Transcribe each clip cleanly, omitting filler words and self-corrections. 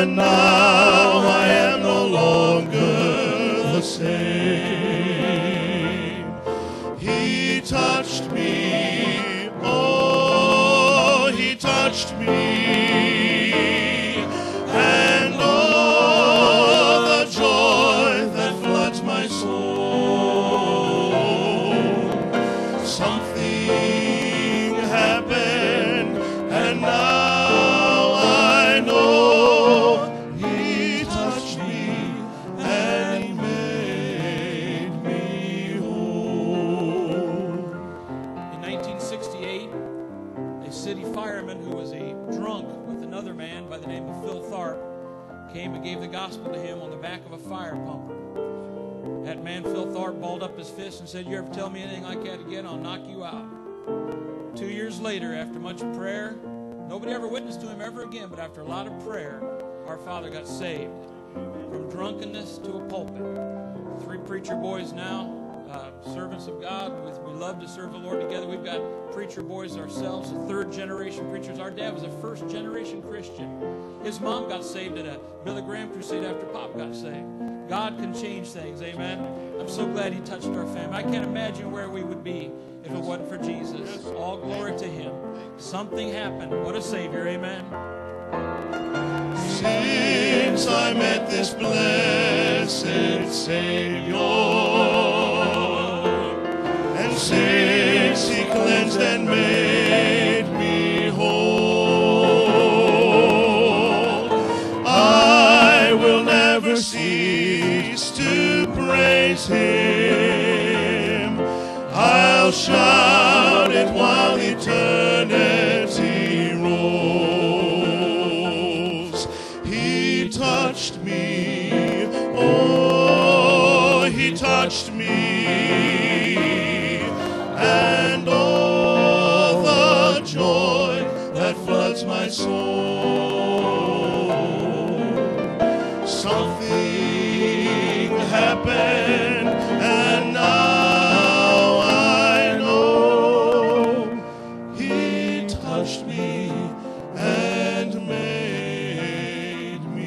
and now I am no longer the same. He touched me, oh, he touched me, and oh, the joy that floods my soul. Something happened, and now I know he touched me and he made me whole. In 1968, a city fireman who was a drunk with another man by the name of Phil Tharp came and gave the gospel to him on the back of a fire pumper. That man, Phil Tharp, balled up his fist and said, "You ever tell me anything like that again, I'll knock you out." 2 years later, after much prayer, nobody ever witnessed to him ever again, but after a lot of prayer, our father got saved from drunkenness to a pulpit. 3 preacher boys now, servants of God. We love to serve the Lord together. We've got preacher boys ourselves, 3rd-generation preachers. Our dad was a 1st-generation Christian. His mom got saved at a Billy Graham crusade after Pop got saved. God can change things, amen? I'm so glad he touched our family. I can't imagine where we would be if it wasn't for Jesus. All glory to him. Something happened. What a Savior, amen? Since I met this blessed Savior, and since he cleansed and made me whole, I will never cease to praise him. I'll shout it while eternity rolls. He touched me, oh, he touched me, and oh, the joy that floods my soul. Something happened, and now I know he touched me and made me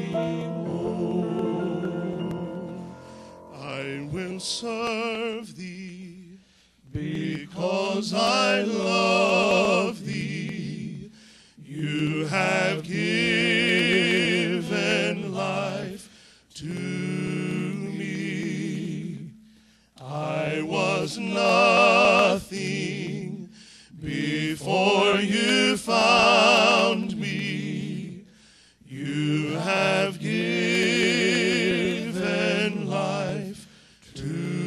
whole. I will serve thee because I love thee. You have given life to me. I was nothing before you found me. You have given life to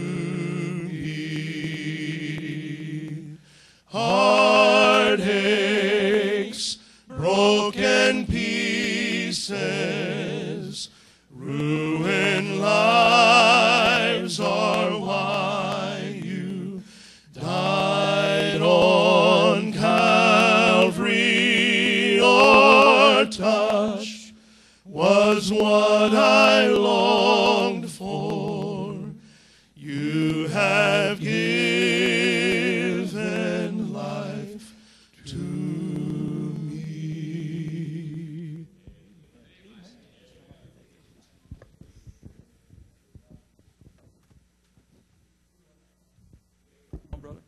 me. Heartaches, broken pieces, ruined lives are why you died on Calvary. Your touch was what I longed for. You have given life to me. Come on, brother.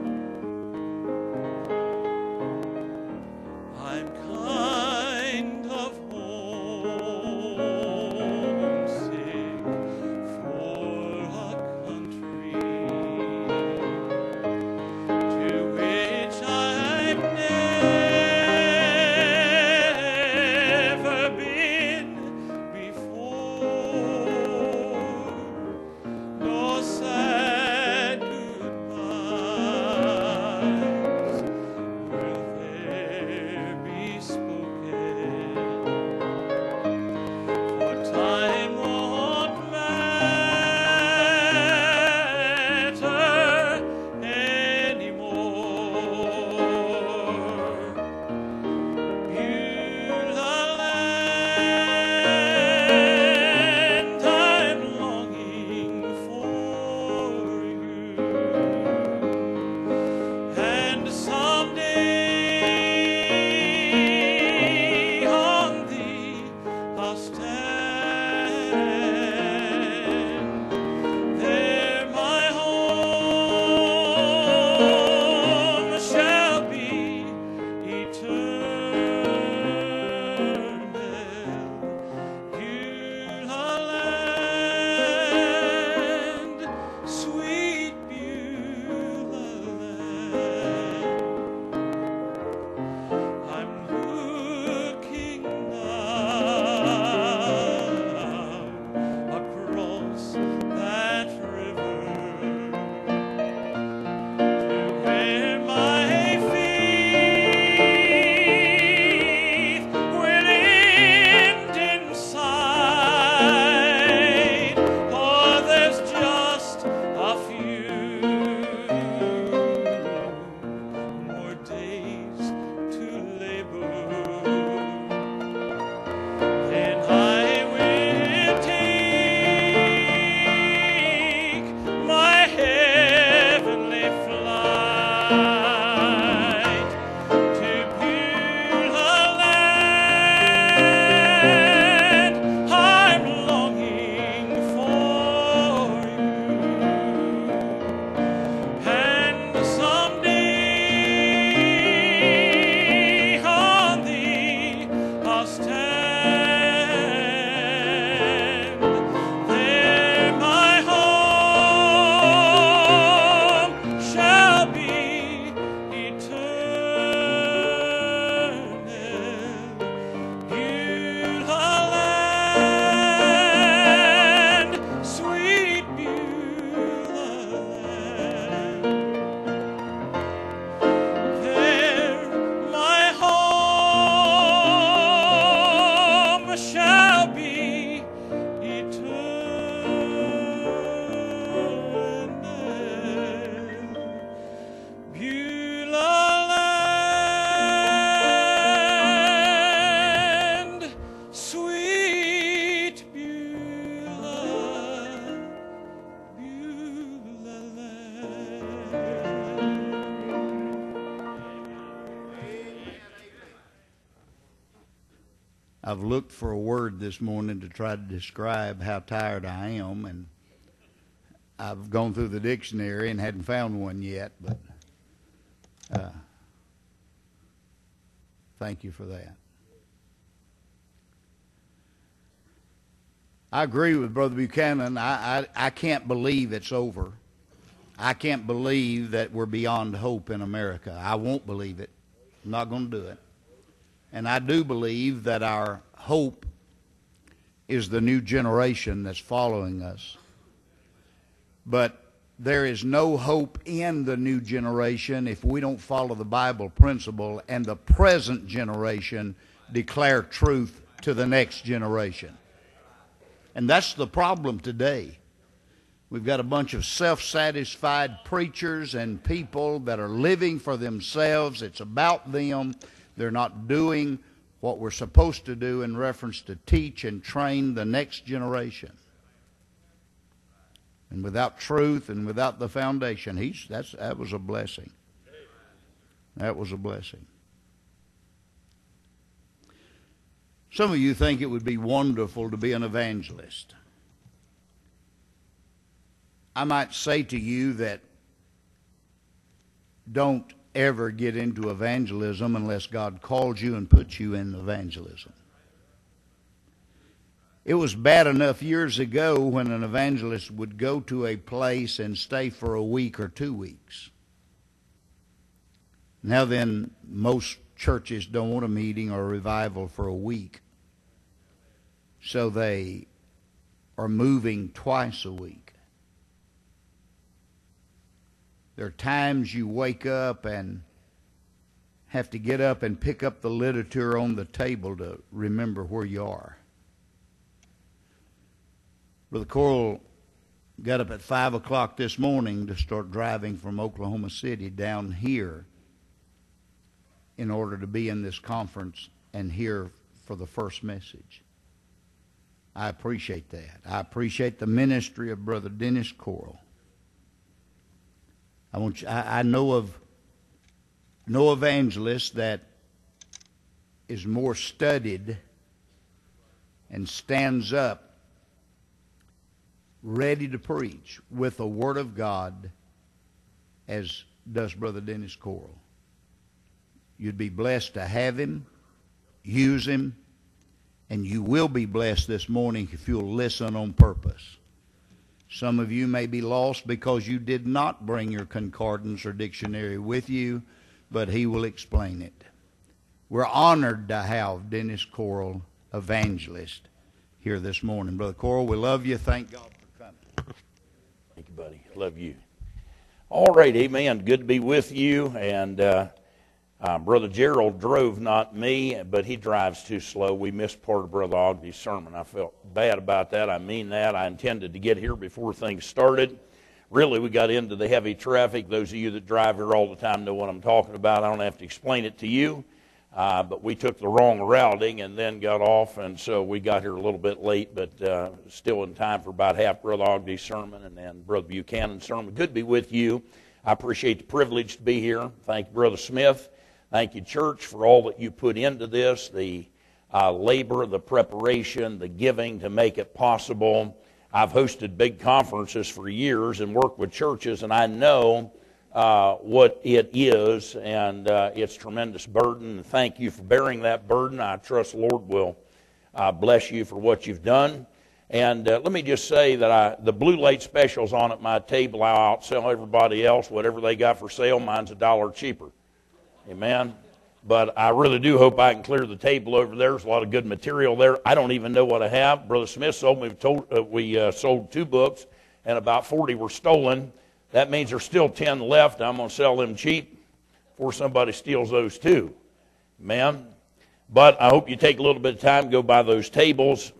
I'm kind I've looked for a word this morning to try to describe how tired I am, and I've gone through the dictionary and hadn't found one yet, but thank you for that. I agree with Brother Buchanan. I can't believe it's over. I can't believe that we're beyond hope in America. I won't believe it. I'm not going to do it. And I do believe that our hope is the new generation that's following us. But there is no hope in the new generation if we don't follow the Bible principle and the present generation declare truth to the next generation. And that's the problem today. We've got a bunch of self-satisfied preachers and people that are living for themselves. It's about them. They're not doing what we're supposed to do in reference to teach and train the next generation. And without truth and without the foundation, that was a blessing. That was a blessing. Some of you think it would be wonderful to be an evangelist. I might say to you that don't ever get into evangelism unless God calls you and puts you in evangelism. It was bad enough years ago when an evangelist would go to a place and stay for a week or 2 weeks. Now then, most churches don't want a meeting or a revival for a week. So they are moving twice a week. There are times you wake up and have to get up and pick up the literature on the table to remember where you are. Brother Coral got up at 5 o'clock this morning to start driving from Oklahoma City down here in order to be in this conference and here for the first message. I appreciate that. I appreciate the ministry of Brother Dennis Coral. I know of no evangelist that is more studied and stands up ready to preach with the Word of God as does Brother Dennis Coral. You'd be blessed to have him, use him, and you will be blessed this morning if you'll listen on purpose. Some of you may be lost because you did not bring your concordance or dictionary with you, but he will explain it. We're honored to have Dennis Coral, evangelist, here this morning. Brother Coral, we love you. Thank God for coming. Thank you, buddy. Love you. All right, amen. Good to be with you. And Brother Gerald drove, not me, but he drives too slow. We missed part of Brother Ogden's sermon. I felt bad about that. I mean that. I intended to get here before things started. Really, we got into the heavy traffic. Those of you that drive here all the time know what I'm talking about. I don't have to explain it to you. But we took the wrong routing and then got off, and so we got here a little bit late, but still in time for about half Brother Ogden's sermon and then Brother Buchanan's sermon. Good to be with you. I appreciate the privilege to be here. Thank you, Brother Smith. Thank you, church, for all that you put into this, the labor, the preparation, the giving to make it possible. I've hosted big conferences for years and worked with churches, and I know what it is, and it's a tremendous burden. Thank you for bearing that burden. I trust the Lord will bless you for what you've done. And let me just say that the Blue Light specials on at my table, I'll outsell everybody else. Whatever they got for sale, mine's $1 cheaper. Amen. But I really do hope I can clear the table over there. There's a lot of good material there. I don't even know what I have. Brother Smith sold me. We sold 2 books, and about 40 were stolen. That means there's still 10 left. I'm going to sell them cheap before somebody steals those too. Amen. But I hope you take a little bit of time to go by those tables.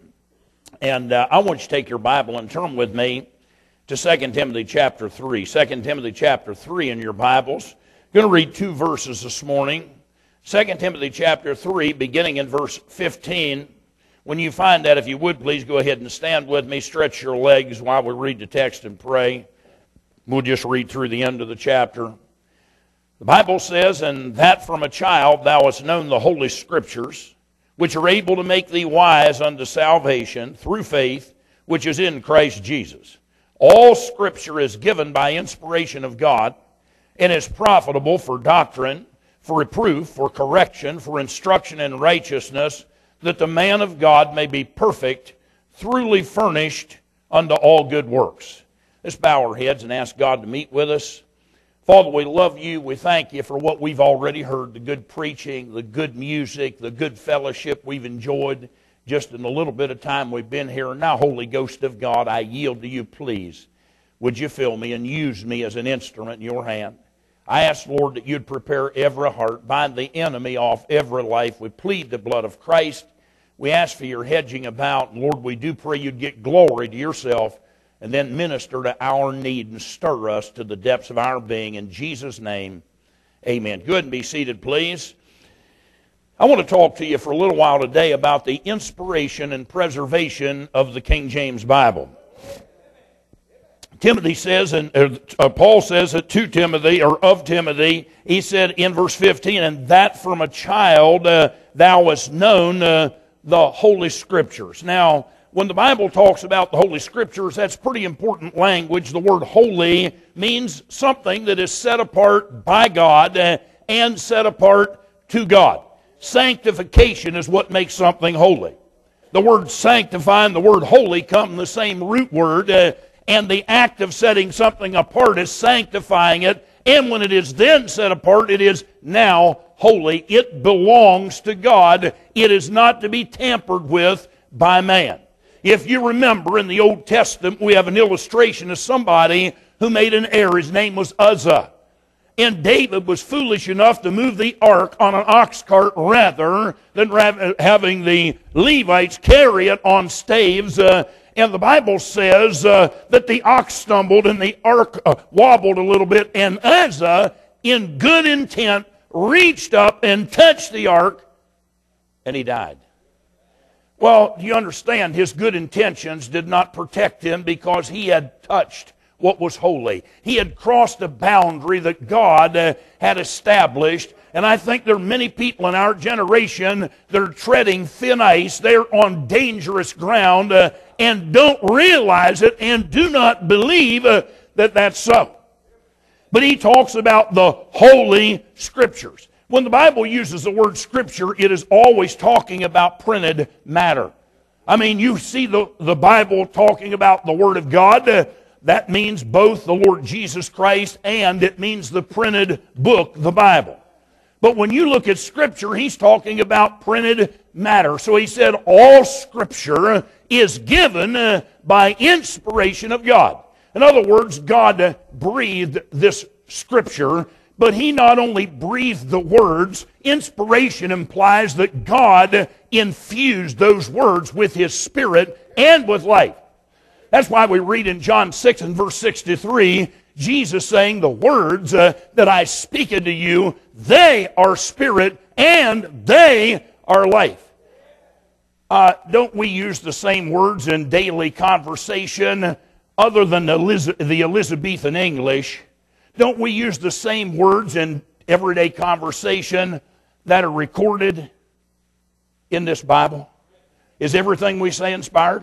And I want you to take your Bible and turn with me to 2 Timothy chapter 3. 2 Timothy chapter 3 in your Bibles. I'm going to read 2 verses this morning. 2 Timothy chapter 3, beginning in verse 15. When you find that, if you would, please go ahead and stand with me. Stretch your legs while we read the text and pray. We'll just read through the end of the chapter. The Bible says, "And that from a child thou hast known the Holy Scriptures, which are able to make thee wise unto salvation through faith, which is in Christ Jesus. All Scripture is given by inspiration of God, and is profitable for doctrine, for reproof, for correction, for instruction in righteousness, that the man of God may be perfect, thoroughly furnished unto all good works. Let's bow our heads and ask God to meet with us. Father, we love you. We thank you for what we've already heard, the good preaching, the good music, the good fellowship we've enjoyed just in a little bit of time we've been here. Now, Holy Ghost of God, I yield to you, please. Would you fill me and use me as an instrument in your hand? I ask, Lord, that you'd prepare every heart, bind the enemy off every life. We plead the blood of Christ. We ask for your hedging about. Lord, we do pray you'd get glory to yourself and then minister to our need and stir us to the depths of our being. In Jesus' name, amen. Go ahead and be seated, please. I want to talk to you for a little while today about the inspiration and preservation of the King James Bible. Timothy says, and Paul says it to Timothy, or of Timothy, he said in verse 15, and that from a child thou hast known the Holy Scriptures. Now, when the Bible talks about the Holy Scriptures, that's pretty important language. The word holy means something that is set apart by God and set apart to God. Sanctification is what makes something holy. The word sanctify and the word holy come from the same root word, and the act of setting something apart is sanctifying it, and when it is then set apart, it is now holy. It belongs to God. It is not to be tampered with by man. If you remember, in the Old Testament, we have an illustration of somebody who made an error. His name was Uzzah. And David was foolish enough to move the ark on an ox cart rather than having the Levites carry it on staves. And the Bible says that the ox stumbled and the ark wobbled a little bit. And Uzzah, in good intent, reached up and touched the ark, and he died. Well, you understand, his good intentions did not protect him because he had touched what was holy. He had crossed a boundary that God had established. And I think there are many people in our generation that are treading thin ice. They're on dangerous ground and don't realize it and do not believe that that's so. But he talks about the Holy Scriptures. When the Bible uses the word Scripture, it is always talking about printed matter. I mean, you see the Bible talking about the Word of God. That means both the Lord Jesus Christ and it means the printed book, the Bible. But when you look at Scripture, he's talking about printed matter. So he said all Scripture is given by inspiration of God. In other words, God breathed this Scripture, but he not only breathed the words, inspiration implies that God infused those words with his Spirit and with life. That's why we read in John 6 and verse 63, Jesus saying, the words that I speak unto you, they are spirit and they are life. Don't we use the same words in daily conversation other than the Elizabethan English? Don't we use the same words in everyday conversation that are recorded in this Bible? Is everything we say inspired?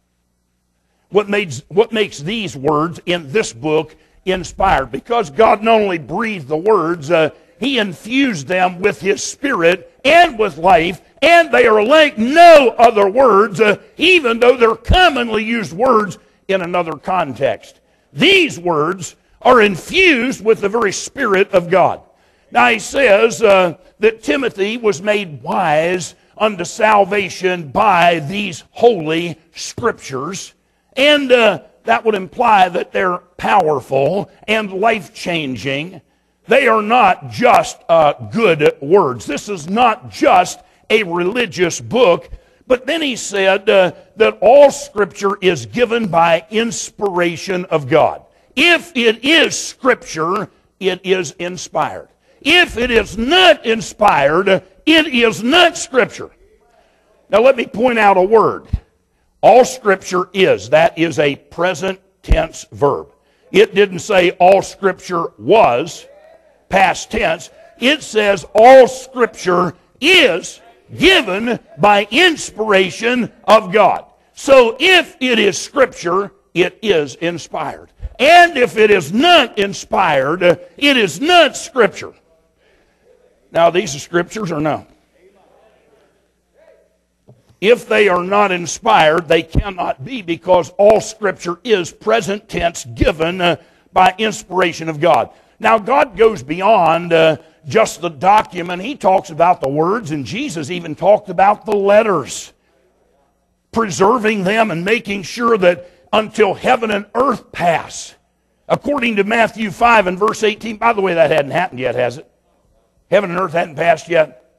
What makes these words in this book inspired? Because God not only breathed the words, he infused them with his Spirit and with life, and they are like no other words, even though they're commonly used words in another context. These words are infused with the very Spirit of God. Now he says that Timothy was made wise unto salvation by these holy Scriptures. And that would imply that they're powerful and life-changing. They are not just good words. This is not just a religious book. But then he said that all Scripture is given by inspiration of God. If it is Scripture, it is inspired. If it is not inspired, it is not Scripture. Now let me point out a word. All Scripture is. That is a present tense verb. It didn't say all Scripture was, past tense. It says all Scripture is given by inspiration of God. So if it is Scripture, it is inspired. And if it is not inspired, it is not Scripture. Now, these are Scriptures or no? If they are not inspired, they cannot be, because all Scripture is present tense given by inspiration of God. Now, God goes beyond just the document. He talks about the words, and Jesus even talked about the letters, preserving them and making sure that until heaven and earth pass. According to Matthew 5 and verse 18, by the way, that hadn't happened yet, has it? Heaven and earth hadn't passed yet?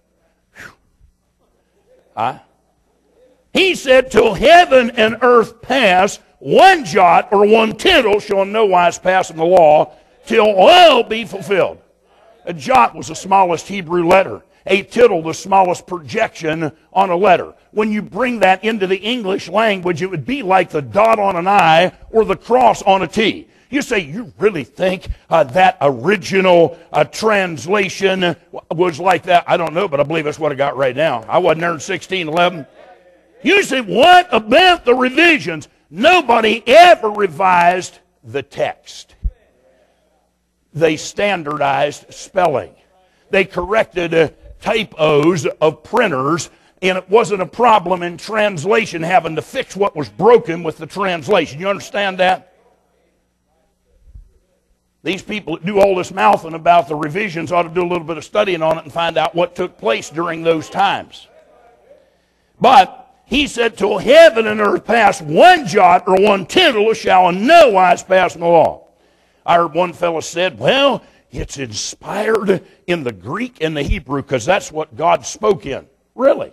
He said, till heaven and earth pass, one jot or one tittle shall in no wise pass in the law, till all be fulfilled. A jot was the smallest Hebrew letter. A tittle, the smallest projection on a letter. When you bring that into the English language, it would be like the dot on an I or the cross on a T. You say, you really think that original translation was like that? I don't know, but I believe that's what I got right now. I wasn't there in 1611. You say, what about the revisions? Nobody ever revised the text. They standardized spelling. They corrected typos of printers, and it wasn't a problem in translation having to fix what was broken with the translation. You understand that? These people that do all this mouthing about the revisions ought to do a little bit of studying on it and find out what took place during those times. But he said, till heaven and earth pass, one jot or one tittle shall in no wise pass in the law. I heard one fellow said, well, it's inspired in the Greek and the Hebrew because that's what God spoke in. Really?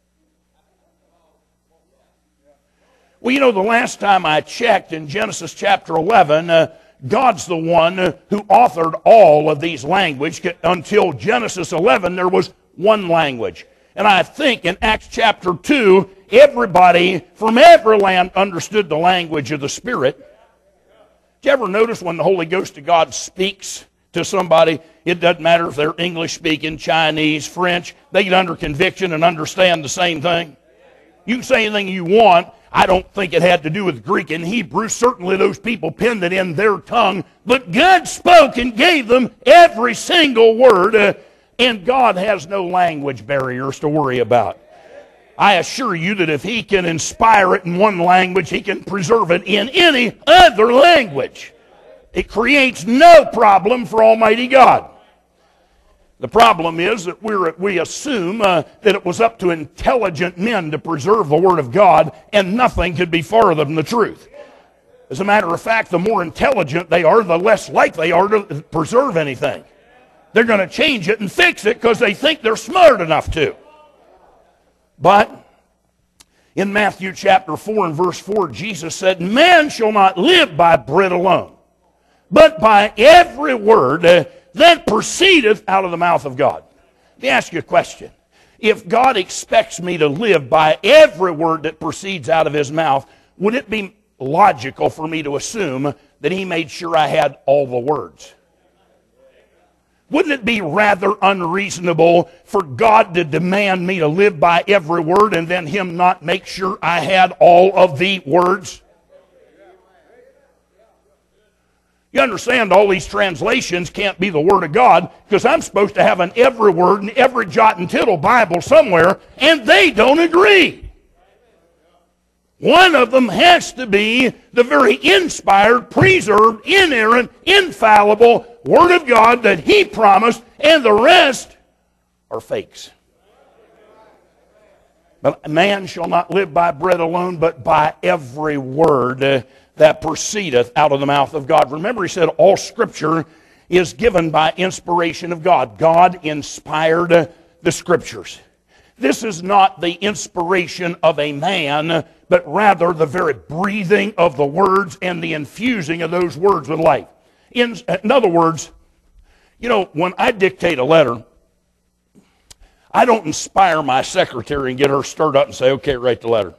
Well, you know, the last time I checked in Genesis chapter 11, God's the one who authored all of these languages. Until Genesis 11, there was one language. And I think in Acts chapter 2, everybody from every land understood the language of the Spirit. Did you ever notice when the Holy Ghost of God speaks to somebody, it doesn't matter if they're English speaking, Chinese, French, they get under conviction and understand the same thing? You can say anything you want. I don't think it had to do with Greek and Hebrew. Certainly those people penned it in their tongue. But God spoke and gave them every single word. And God has no language barriers to worry about. I assure you that if He can inspire it in one language, He can preserve it in any other language. It creates no problem for Almighty God. The problem is that we assume that it was up to intelligent men to preserve the Word of God, and nothing could be farther from the truth. As a matter of fact, the more intelligent they are, the less likely they are to preserve anything. They're going to change it and fix it because they think they're smart enough to. But in Matthew chapter 4 and verse 4, Jesus said, man shall not live by bread alone, but by every word that proceedeth out of the mouth of God. Let me ask you a question. If God expects me to live by every word that proceeds out of His mouth, would it be logical for me to assume that He made sure I had all the words? Wouldn't it be rather unreasonable for God to demand me to live by every word and then Him not make sure I had all of the words? You understand all these translations can't be the Word of God because I'm supposed to have an every word and every jot and tittle Bible somewhere, and they don't agree. One of them has to be the very inspired, preserved, inerrant, infallible Word of God that He promised, and the rest are fakes. But man shall not live by bread alone, but by every word that proceedeth out of the mouth of God. Remember, He said all Scripture is given by inspiration of God. God inspired the Scriptures. This is not the inspiration of a man, but rather the very breathing of the words and the infusing of those words with life. In other words, you know, when I dictate a letter, I don't inspire my secretary and get her stirred up and say, okay, write the letter.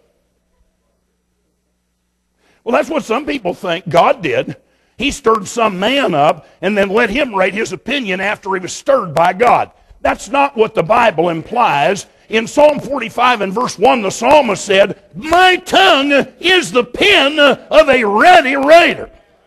Well, that's what some people think God did. He stirred some man up and then let him write his opinion after he was stirred by God. That's not what the Bible implies. In Psalm 45 and verse 1, the psalmist said, "My tongue is the pen of a ready writer."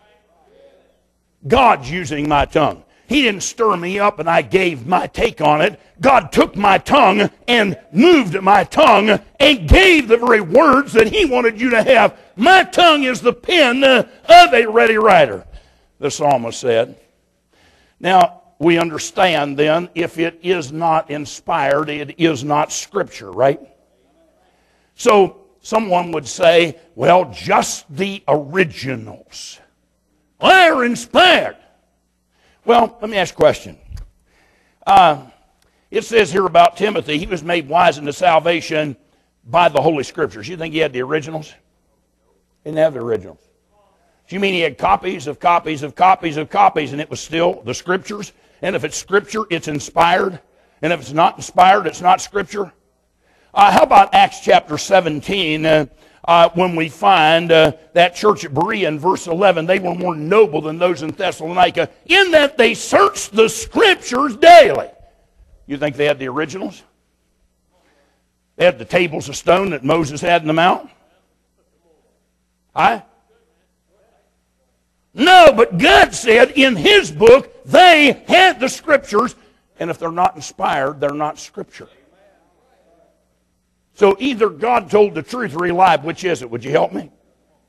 God's using my tongue. He didn't stir me up and I gave my take on it. God took my tongue and moved my tongue and gave the very words that He wanted you to have. My tongue is the pen of a ready writer, the psalmist said. Now, we understand then, if it is not inspired, it is not Scripture, right? So, someone would say, well, just the originals are inspired. Well, let me ask a question. It says here about Timothy, he was made wise into salvation by the Holy Scriptures. You think he had the originals? He didn't have the originals. Do you mean he had copies of copies of copies of copies, and it was still the Scriptures? And if it's Scripture, it's inspired. And if it's not inspired, it's not Scripture. How about Acts chapter 17, when we find that church at Berea in verse 11, they were more noble than those in Thessalonica, in that they searched the Scriptures daily. You think they had the originals? They had the tables of stone that Moses had in the mount? No, but God said in His book they had the Scriptures, and if they're not inspired, they're not Scripture. So either God told the truth or He lied. Which is it? Would you help me?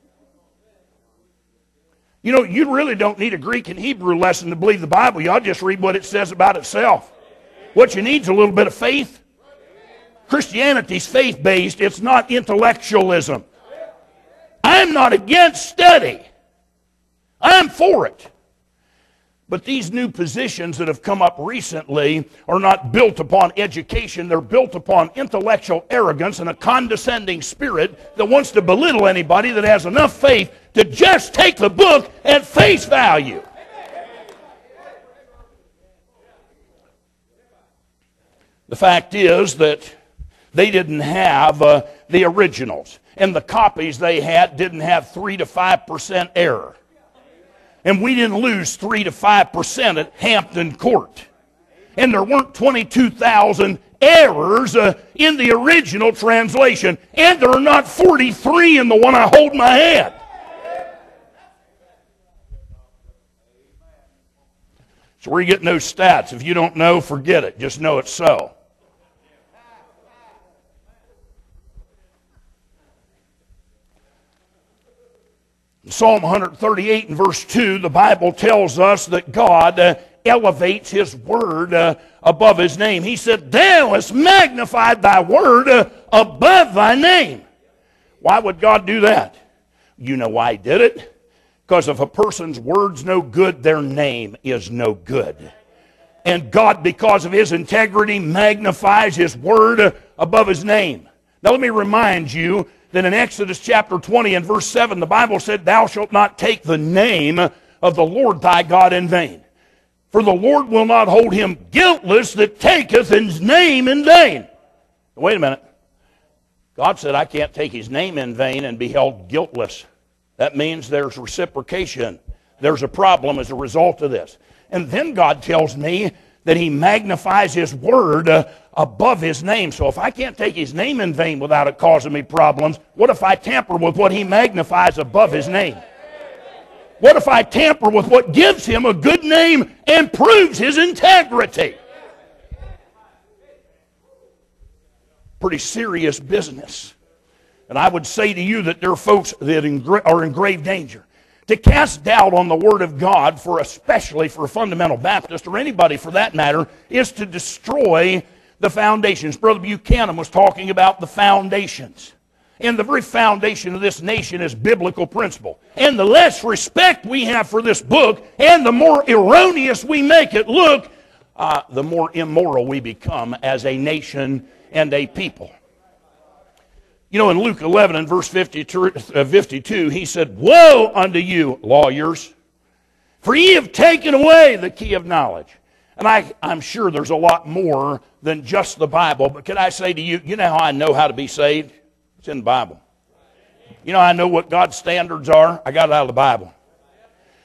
You know, you really don't need a Greek and Hebrew lesson to believe the Bible. You ought to just read what it says about itself. What you need is a little bit of faith. Christianity's faith-based. It's not intellectualism. I'm not against study. I'm for it. But these new positions that have come up recently are not built upon education. They're built upon intellectual arrogance and a condescending spirit that wants to belittle anybody that has enough faith to just take the book at face value. The fact is that they didn't have the originals. And the copies they had didn't have 3 to 5% error. And we didn't lose 3 to 5% at Hampton Court. And there weren't 22,000 errors in the original translation. And there are not 43 in the one I hold in my hand. So where are you getting those stats? If you don't know, forget it. Just know it's so. Psalm 138 and verse 2, the Bible tells us that God elevates His word above His name. He said, "Thou hast magnified thy word above thy name." Why would God do that? You know why He did it? Because if a person's word's no good, their name is no good. And God, because of His integrity, magnifies His word above His name. Now let me remind you that in Exodus chapter 20 and verse 7, the Bible said, "Thou shalt not take the name of the Lord thy God in vain. For the Lord will not hold him guiltless that taketh His name in vain." Wait a minute. God said I can't take His name in vain and be held guiltless. That means there's reciprocation. There's a problem as a result of this. And then God tells me that He magnifies His word above His name. So if I can't take His name in vain without it causing me problems, what if I tamper with what He magnifies above His name? What if I tamper with what gives Him a good name and proves His integrity? Pretty serious business. And I would say to you that there are folks that are in grave danger. To cast doubt on the Word of God, especially for a fundamental Baptist, or anybody for that matter, is to destroy the foundations. Brother Buchanan was talking about the foundations. And the very foundation of this nation is biblical principle. And the less respect we have for this book, and the more erroneous we make it look, the more immoral we become as a nation and a people. You know, in Luke 11 and verse 52, He said, "Woe unto you, lawyers, for ye have taken away the key of knowledge." And I'm sure there's a lot more than just the Bible. But can I say to you, you know how I know how to be saved? It's in the Bible. You know how I know what God's standards are? I got it out of the Bible.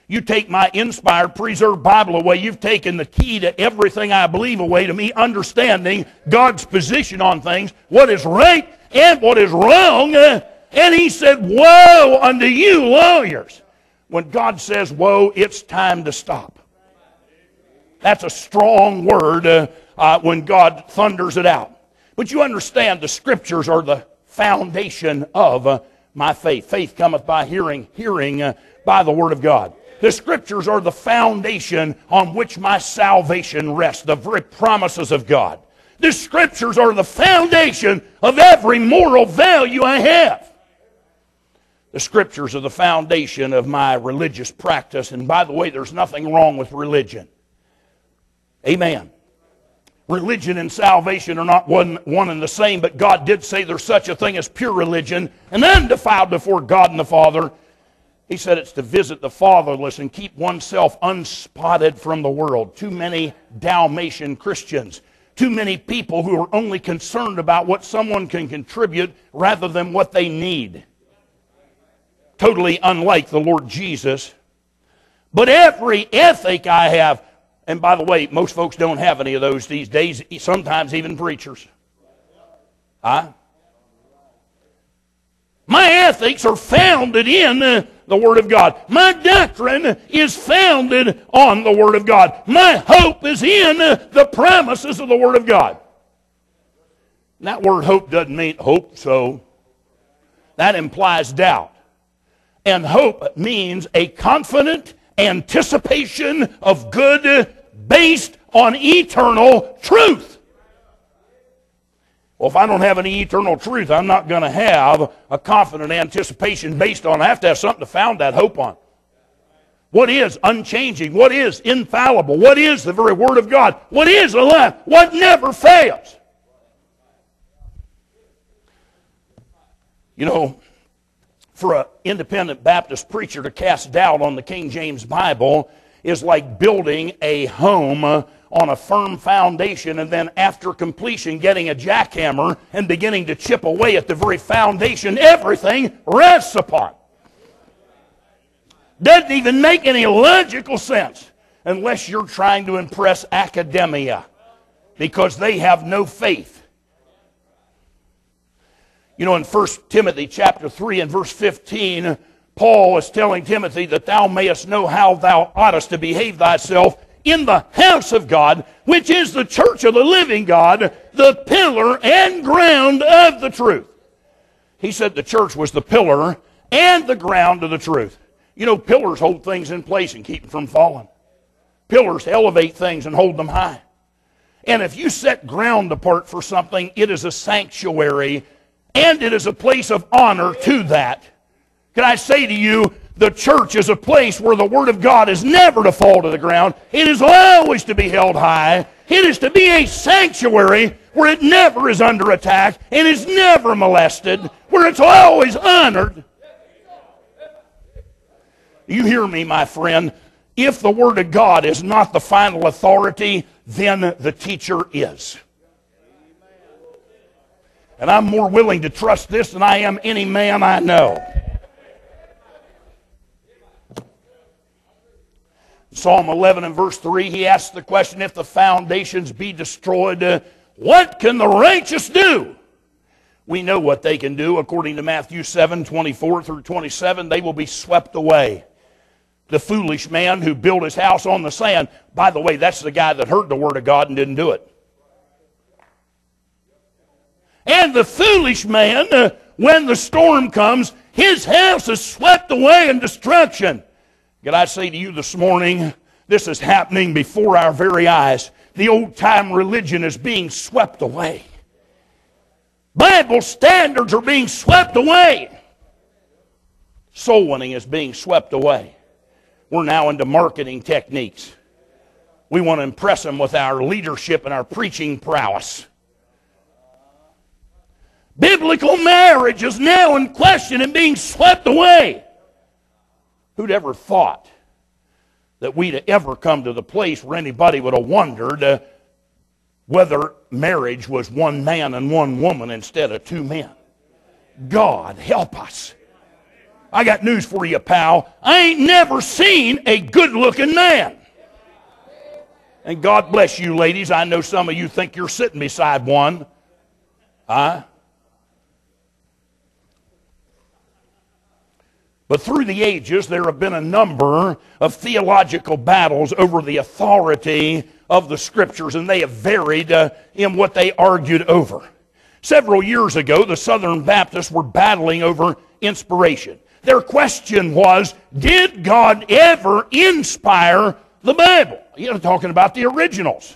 You take my inspired, preserved Bible away, you've taken the key to everything I believe away, to me understanding God's position on things, what is right and what is wrong. And he said, woe unto you, lawyers. When God says woe, it's time to stop. That's a strong word when God thunders it out. But you understand the Scriptures are the foundation of my faith. Faith cometh by hearing, hearing by the Word of God. The Scriptures are the foundation on which my salvation rests, the very promises of God. The Scriptures are the foundation of every moral value I have. The Scriptures are the foundation of my religious practice. And by the way, there's nothing wrong with religion. Amen. Religion and salvation are not one and the same, but God did say there's such a thing as pure religion and undefiled before God and the Father. He said it's to visit the fatherless and keep oneself unspotted from the world. Too many Dalmatian Christians. Too many people who are only concerned about what someone can contribute rather than what they need. Totally unlike the Lord Jesus. But every ethic I have, and by the way, most folks don't have any of those these days, sometimes even preachers. My ethics are founded in the Word of God. My doctrine is founded on the Word of God. My hope is in the promises of the Word of God. And that word hope doesn't mean hope so. That implies doubt. And hope means a confident anticipation of good based on eternal truth. Well, if I don't have any eternal truth, I'm not going to have a confident anticipation based on, I have to have something to found that hope on. What is unchanging? What is infallible? What is the very Word of God? What is alive? What never fails? You know, for an independent Baptist preacher to cast doubt on the King James Bible is like building a home on a firm foundation and then after completion getting a jackhammer and beginning to chip away at the very foundation everything rests upon. Doesn't even make any logical sense unless you're trying to impress academia because they have no faith. You know, in 1 Timothy chapter 3 and verse 15, Paul is telling Timothy that thou mayest know how thou oughtest to behave thyself in the house of God, which is the church of the living God, the pillar and ground of the truth. He said the church was the pillar and the ground of the truth. You know, pillars hold things in place and keep them from falling. Pillars elevate things and hold them high. And if you set ground apart for something, it is a sanctuary and it is a place of honor to that. Can I say to you, the church is a place where the Word of God is never to fall to the ground. It is always to be held high. It is to be a sanctuary where it never is under attack and is never molested, where it's always honored. You hear me, my friend? If the Word of God is not the final authority, then the teacher is. And I'm more willing to trust this than I am any man I know. Psalm 11 and verse 3, he asks the question, if the foundations be destroyed, what can the righteous do? We know what they can do. According to Matthew 7, 24 through 27, they will be swept away. The foolish man who built his house on the sand, by the way, that's the guy that heard the Word of God and didn't do it. And the foolish man, when the storm comes, his house is swept away in destruction. Can I say to you this morning, this is happening before our very eyes. The old-time religion is being swept away. Bible standards are being swept away. Soul winning is being swept away. We're now into marketing techniques. We want to impress them with our leadership and our preaching prowess. Biblical marriage is now in question and being swept away. Who'd ever thought that we'd ever come to the place where anybody would have wondered whether marriage was one man and one woman instead of two men? God help us. I got news for you, pal. I ain't never seen a good-looking man. And God bless you, ladies. I know some of you think you're sitting beside one. But through the ages, there have been a number of theological battles over the authority of the Scriptures, and they have varied in what they argued over. Several years ago, the Southern Baptists were battling over inspiration. Their question was, did God ever inspire the Bible? You're talking about the originals.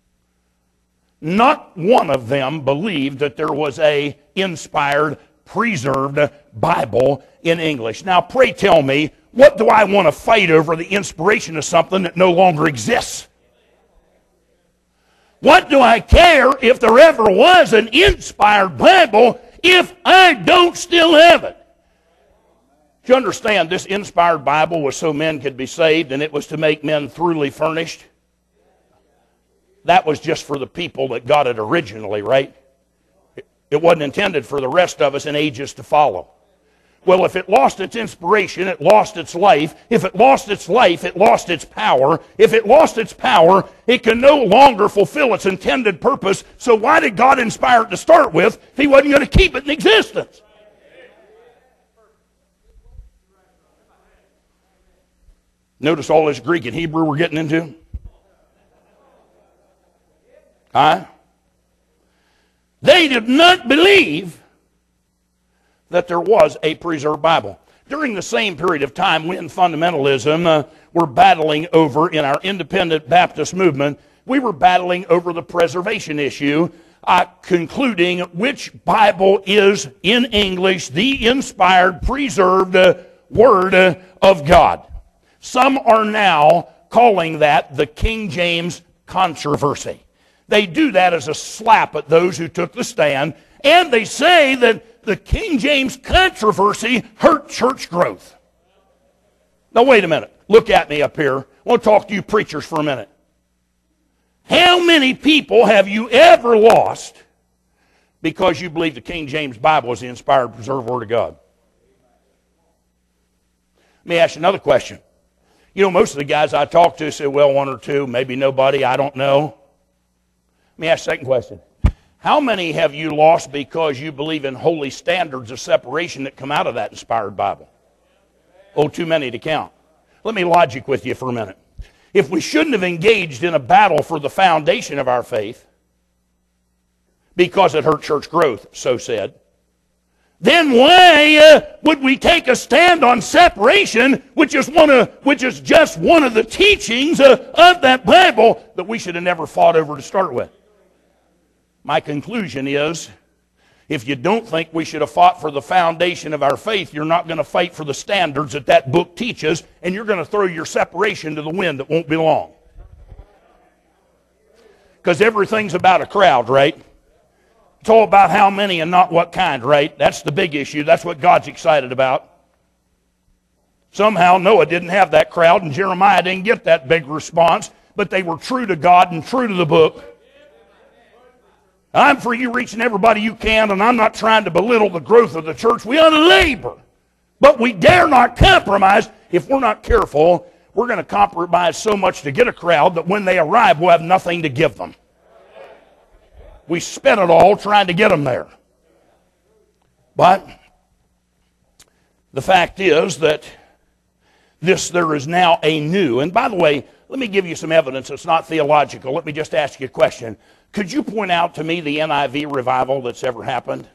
Not one of them believed that there was a inspired, preserved Bible in English. Now, pray tell me, what do I want to fight over the inspiration of something that no longer exists? What do I care if there ever was an inspired Bible if I don't still have it? Do you understand this inspired Bible was so men could be saved, and it was to make men thoroughly furnished? That was just for the people that got it originally, right? It wasn't intended for the rest of us in ages to follow. Well, if it lost its inspiration, it lost its life. If it lost its life, it lost its power. If it lost its power, it can no longer fulfill its intended purpose. So why did God inspire it to start with if He wasn't going to keep it in existence? Notice all this Greek and Hebrew we're getting into? They did not believe that there was a preserved Bible. During the same period of time when fundamentalism were battling over in our independent Baptist movement, we were battling over the preservation issue, concluding which Bible is in English the inspired, preserved Word of God. Some are now calling that the King James controversy. They do that as a slap at those who took the stand, and they say that the King James controversy hurt church growth. Now, wait a minute. Look at me up here. I want to talk to you preachers for a minute. How many people have you ever lost because you believe the King James Bible is the inspired, preserved Word of God? Let me ask you another question. You know, most of the guys I talk to say, well, one or two, maybe nobody, I don't know. Let me ask the second question. How many have you lost because you believe in holy standards of separation that come out of that inspired Bible? Oh, too many to count. Let me logic with you for a minute. If we shouldn't have engaged in a battle for the foundation of our faith because it hurt church growth, so said, then why would we take a stand on separation, which is just one of the teachings of that Bible that we should have never fought over to start with? My conclusion is, if you don't think we should have fought for the foundation of our faith, you're not going to fight for the standards that that book teaches, and you're going to throw your separation to the wind that won't be long. Because everything's about a crowd, right? It's all about how many and not what kind, right? That's the big issue. That's what God's excited about. Somehow Noah didn't have that crowd, and Jeremiah didn't get that big response, but they were true to God and true to the book. I'm for you reaching everybody you can, and I'm not trying to belittle the growth of the church. We ought to labor, but we dare not compromise. If we're not careful, we're going to compromise so much to get a crowd that when they arrive, we'll have nothing to give them. We spent it all trying to get them there. But the fact is that there is now a new, and by the way, let me give you some evidence. It's not theological. Let me just ask you a question. Could you point out to me the NIV revival that's ever happened?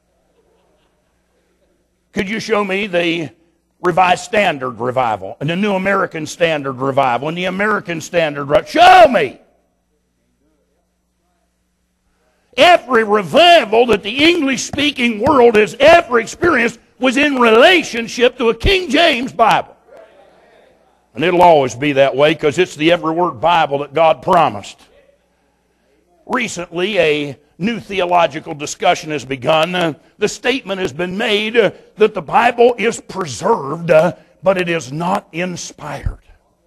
Could you show me the Revised Standard revival and the New American Standard revival and the American Standard revival? Show me! Every revival that the English-speaking world has ever experienced was in relationship to a King James Bible. And it'll always be that way because it's the every word Bible that God promised. Recently, a new theological discussion has begun. The statement has been made that the Bible is preserved, but it is not inspired.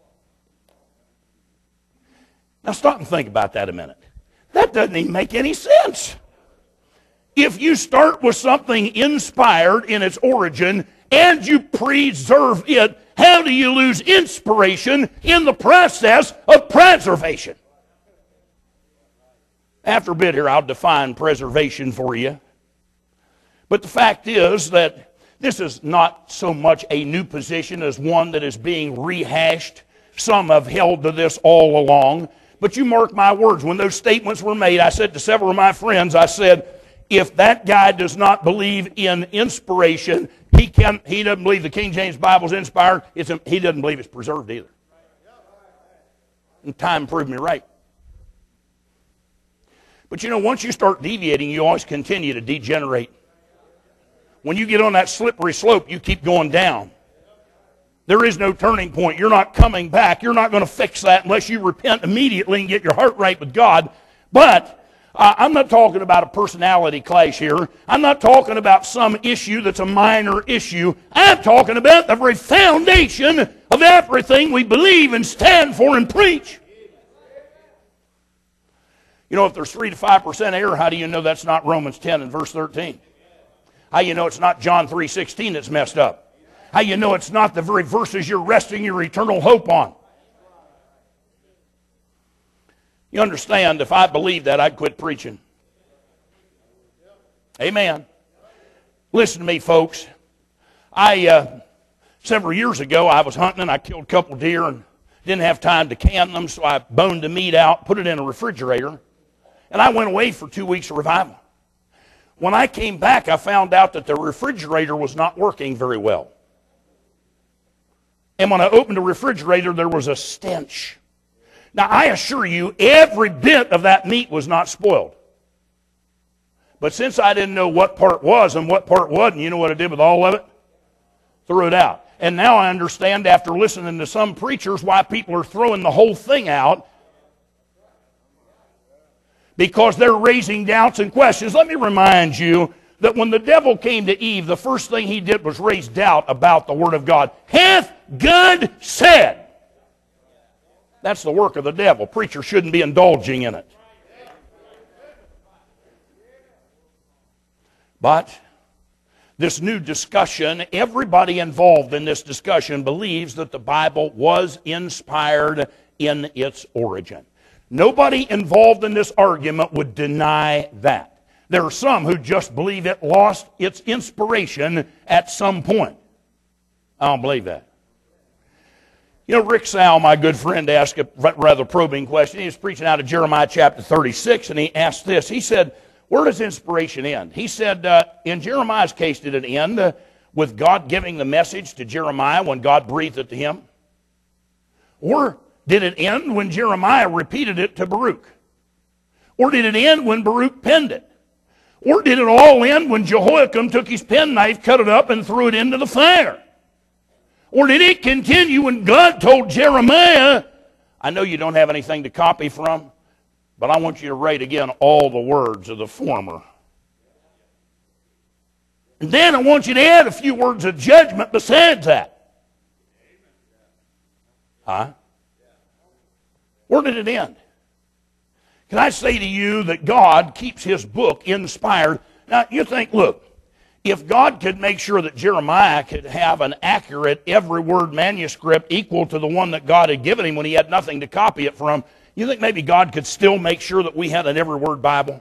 Now stop and think about that a minute. That doesn't even make any sense. If you start with something inspired in its origin and you preserve it, how do you lose inspiration in the process of preservation? After a bit here, I'll define preservation for you. But the fact is that this is not so much a new position as one that is being rehashed. Some have held to this all along. But you mark my words, when those statements were made, I said to several of my friends, I said, if that guy does not believe in inspiration, he doesn't believe the King James Bible is inspired, he doesn't believe it's preserved either. And time proved me right. But you know, once you start deviating, you always continue to degenerate. When you get on that slippery slope, you keep going down. There is no turning point. You're not coming back. You're not going to fix that unless you repent immediately and get your heart right with God. But I'm not talking about a personality clash here. I'm not talking about some issue that's a minor issue. I'm talking about the very foundation of everything we believe and stand for and preach. You know, if there's 3 to 5% error, how do you know that's not Romans 10 and verse 13? How do you know it's not John 3:16 that's messed up? How do you know it's not the very verses you're resting your eternal hope on? You understand, if I believed that, I'd quit preaching. Amen. Listen to me, folks. Several years ago, I was hunting and I killed a couple deer and didn't have time to can them, so I boned the meat out, put it in a refrigerator, and I went away for 2 weeks of revival. When I came back, I found out that the refrigerator was not working very well. And when I opened the refrigerator, there was a stench. Now, I assure you, every bit of that meat was not spoiled. But since I didn't know what part was and what part wasn't, you know what I did with all of it? Threw it out. And now I understand, after listening to some preachers, why people are throwing the whole thing out. Because they're raising doubts and questions. Let me remind you that when the devil came to Eve, the first thing he did was raise doubt about the Word of God. Hath God said? That's the work of the devil. Preachers shouldn't be indulging in it. But this new discussion, everybody involved in this discussion believes that the Bible was inspired in its origin. Nobody involved in this argument would deny that. There are some who just believe it lost its inspiration at some point. I don't believe that. You know, Rick Sal, my good friend, asked a rather probing question. He was preaching out of Jeremiah chapter 36, and he asked this. He said, where does inspiration end? He said, in Jeremiah's case, did it end with God giving the message to Jeremiah when God breathed it to him? Or did it end when Jeremiah repeated it to Baruch? Or did it end when Baruch penned it? Or did it all end when Jehoiakim took his penknife, cut it up, and threw it into the fire? Or did it continue when God told Jeremiah, I know you don't have anything to copy from, but I want you to write again all the words of the former. And then I want you to add a few words of judgment besides that. Huh? Where did it end? Can I say to you that God keeps His book inspired? Now, you think, look, if God could make sure that Jeremiah could have an accurate, every word manuscript equal to the one that God had given him when he had nothing to copy it from, you think maybe God could still make sure that we had an every word Bible?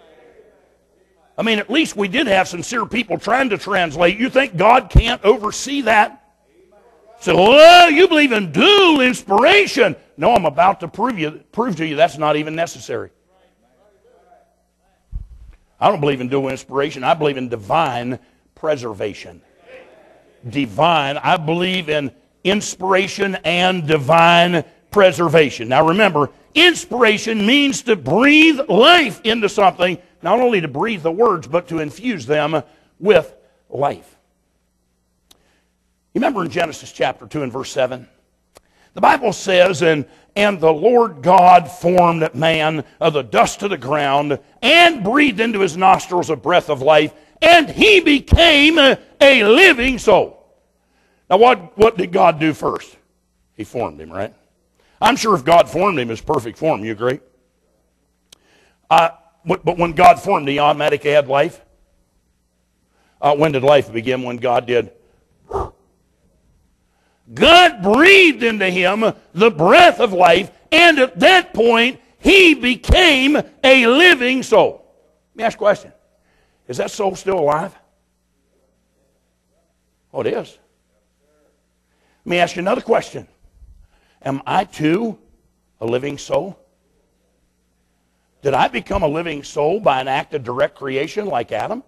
I mean, at least we did have sincere people trying to translate. You think God can't oversee that? So, oh, you believe in dual inspiration. No, I'm about to prove to you that's not even necessary. I don't believe in dual inspiration. I believe in divine preservation. Divine. I believe in inspiration and divine preservation. Now remember, inspiration means to breathe life into something, not only to breathe the words, but to infuse them with life. You remember in Genesis chapter 2 and verse 7? The Bible says, and the Lord God formed man of the dust of the ground and breathed into his nostrils a breath of life, and he became a living soul. Now what did God do first? He formed him, right? I'm sure if God formed him in his perfect form, you agree? But when God formed him, he automatically had life. When did life begin? When God did God breathed into him the breath of life, and at that point, he became a living soul. Let me ask you a question. Is that soul still alive? Oh, it is. Let me ask you another question. Am I too a living soul? Did I become a living soul by an act of direct creation like Adam?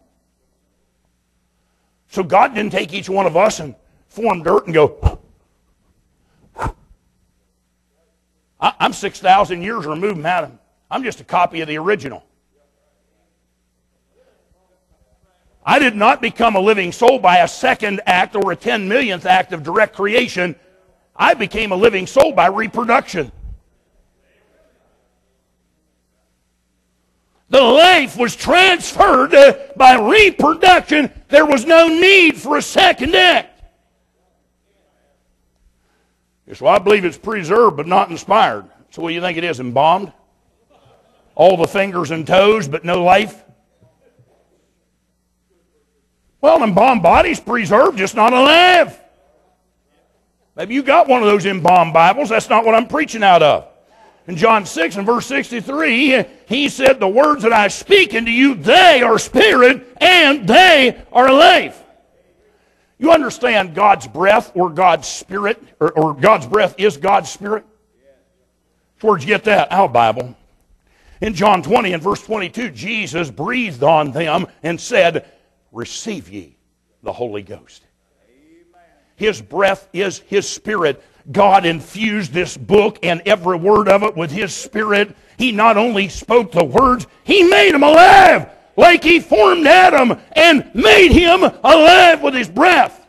So God didn't take each one of us and form dirt and go, I'm 6,000 years removed from Adam. I'm just a copy of the original. I did not become a living soul by a second act or a 10,000,000th act of direct creation. I became a living soul by reproduction. The life was transferred by reproduction. There was no need for a second act. So I believe it's preserved but not inspired. So what do you think it is, embalmed? All the fingers and toes but no life? Well, an embalmed body's preserved, just not alive. Maybe you got one of those embalmed Bibles. That's not what I'm preaching out of. In John 6 and verse 63, he said, the words that I speak unto you, they are spirit and they are life. You understand God's breath or God's spirit, or God's breath is God's spirit? Where'd you get that? Our Bible. In John 20 and verse 22, Jesus breathed on them and said, receive ye the Holy Ghost. His breath is His Spirit. God infused this book and every word of it with His Spirit. He not only spoke the words, He made them alive, like He formed Adam and made him alive with His breath.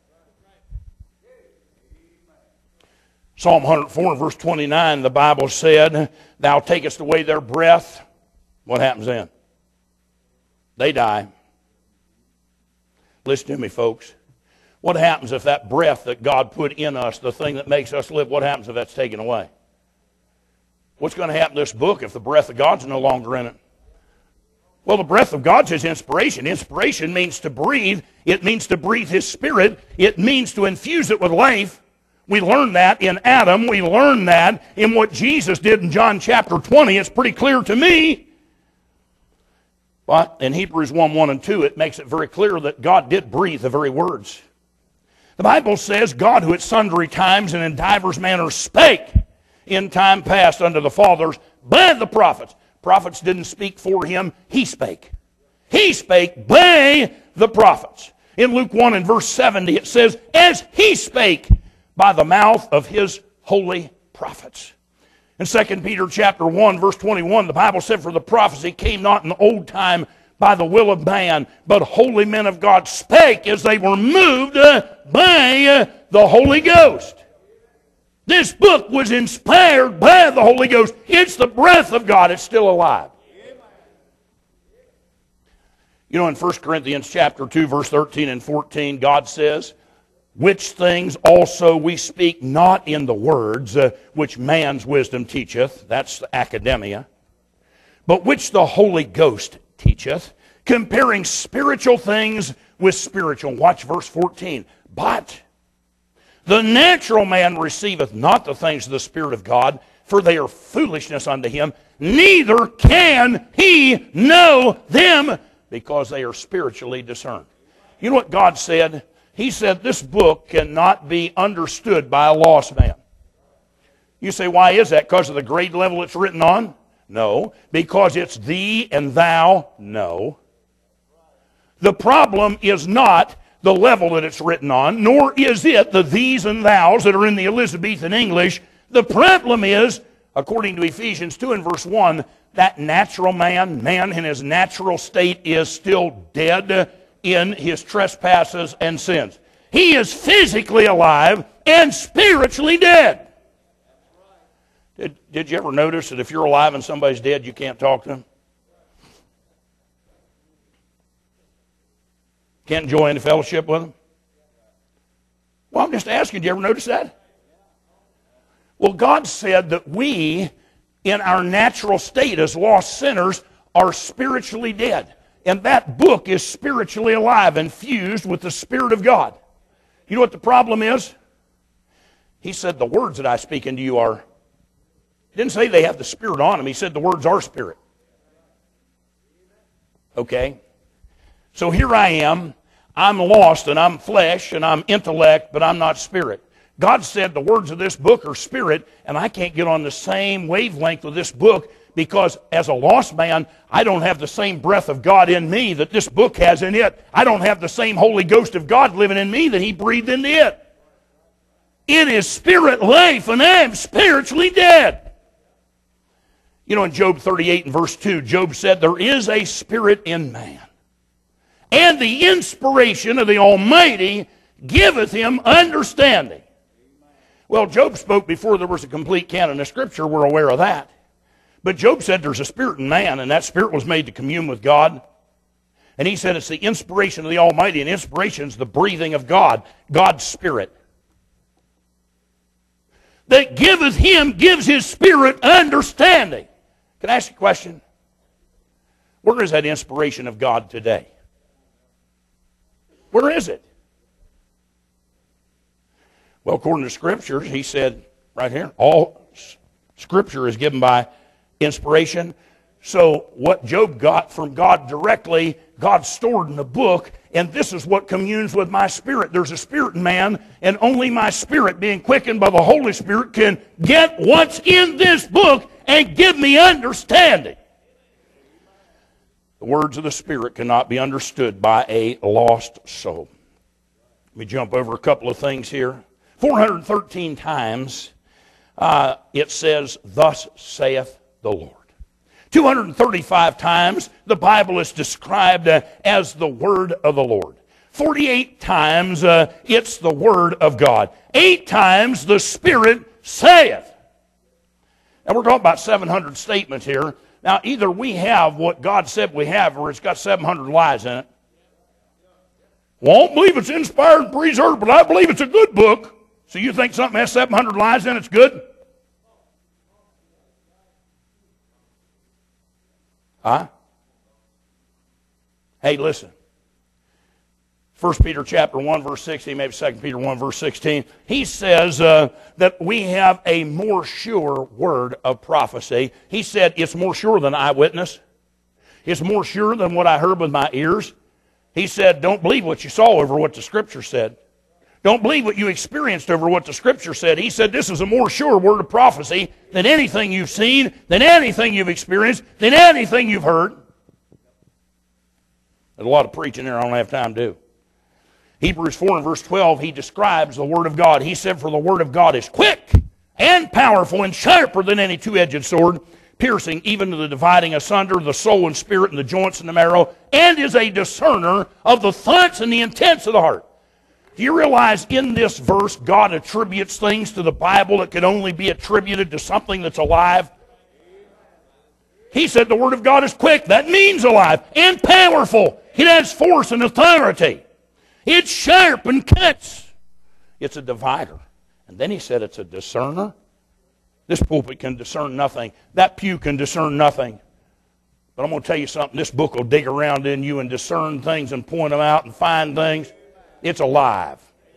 Psalm 104 verse 29, the Bible said, thou takest away their breath. What happens then? They die. Listen to me, folks. What happens if that breath that God put in us, the thing that makes us live, what happens if that's taken away? What's going to happen to this book if the breath of God's no longer in it? Well, the breath of God's His inspiration. Inspiration means to breathe. It means to breathe His Spirit. It means to infuse it with life. We learned that in Adam. We learned that in what Jesus did in John chapter 20. It's pretty clear to me. But in Hebrews 1, 1 and 2, it makes it very clear that God did breathe the very words. The Bible says, God who at sundry times and in divers manners spake in time past unto the fathers by the prophets. Prophets didn't speak for Him, He spake. He spake by the prophets. In Luke 1 and verse 70 it says, as He spake by the mouth of His holy prophets. In 2 Peter chapter 1 verse 21, the Bible said, for the prophecy came not in the old time by the will of man, but holy men of God spake as they were moved by the Holy Ghost. This book was inspired by the Holy Ghost. It's the breath of God. It's still alive. You know, in 1 Corinthians chapter 2, verse 13 and 14, God says, which things also we speak not in the words which man's wisdom teacheth, that's the academia, but which the Holy Ghost teacheth, comparing spiritual things with spiritual. Watch verse 14. But the natural man receiveth not the things of the Spirit of God, for they are foolishness unto him, neither can he know them, because they are spiritually discerned. You know what God said? He said this book cannot be understood by a lost man. You say, why is that? Because of the grade level it's written on? No. Because it's thee and thou? No. The problem is not the level that it's written on, nor is it the these and thous that are in the Elizabethan English. The problem is, according to Ephesians 2 and verse 1, that natural man in his natural state is still dead in his trespasses and sins. He is physically alive and spiritually dead. Did you ever notice that if you're alive and somebody's dead, you can't talk to them? Can't join the fellowship with them? Well, I'm just asking, did you ever notice that? Well, God said that we, in our natural state as lost sinners, are spiritually dead. And that book is spiritually alive and fused with the Spirit of God. You know what the problem is? He said, the words that I speak unto you are, he didn't say they have the Spirit on them. He said the words are Spirit. Okay? So here I am. I'm lost and I'm flesh and I'm intellect, but I'm not spirit. God said the words of this book are spirit, and I can't get on the same wavelength with this book because as a lost man, I don't have the same breath of God in me that this book has in it. I don't have the same Holy Ghost of God living in me that He breathed into it. It is spirit life, and I am spiritually dead. You know, in Job 38 and verse 2, Job said, there is a spirit in man, and the inspiration of the Almighty giveth him understanding. Well, Job spoke before there was a complete canon of Scripture. We're aware of that. But Job said there's a spirit in man, and that spirit was made to commune with God. And he said it's the inspiration of the Almighty, and inspiration is the breathing of God, God's Spirit. That giveth him, gives his spirit understanding. Can I ask you a question? Where is that inspiration of God today? Where is it? Well, according to Scriptures, he said right here, all Scripture is given by inspiration. So what Job got from God directly, God stored in the book, and this is what communes with my spirit. There's a spirit in man, and only my spirit, being quickened by the Holy Spirit, can get what's in this book and give me understanding. The words of the Spirit cannot be understood by a lost soul. Let me jump over a couple of things here. 413 times it says, thus saith the Lord. 235 times the Bible is described as the Word of the Lord. 48 times it's the Word of God. 8 times the Spirit saith. Now we're talking about 700 statements here. Now either we have what God said we have, or it's got 700 lies in it. Well, I don't believe it's inspired and preserved, but I believe it's a good book. So you think something has 700 lies in it's good? Huh? Hey, listen. 1 Peter chapter 1, verse 16, maybe 2 Peter 1, verse 16. He says that we have a more sure word of prophecy. He said it's more sure than eyewitness. It's more sure than what I heard with my ears. He said, don't believe what you saw over what the Scripture said. Don't believe what you experienced over what the Scripture said. He said this is a more sure word of prophecy than anything you've seen, than anything you've experienced, than anything you've heard. There's a lot of preaching there I don't have time to do. Hebrews 4 and verse 12, he describes the Word of God. He said, for the Word of God is quick and powerful and sharper than any two-edged sword, piercing even to the dividing asunder the soul and spirit and the joints and the marrow, and is a discerner of the thoughts and the intents of the heart. Do you realize in this verse God attributes things to the Bible that could only be attributed to something that's alive? He said the Word of God is quick. That means alive and powerful. It has force and authority. It's sharp and cuts. It's a divider. And then he said it's a discerner. This pulpit can discern nothing. That pew can discern nothing. But I'm going to tell you something. This book will dig around in you and discern things and point them out and find things. It's alive.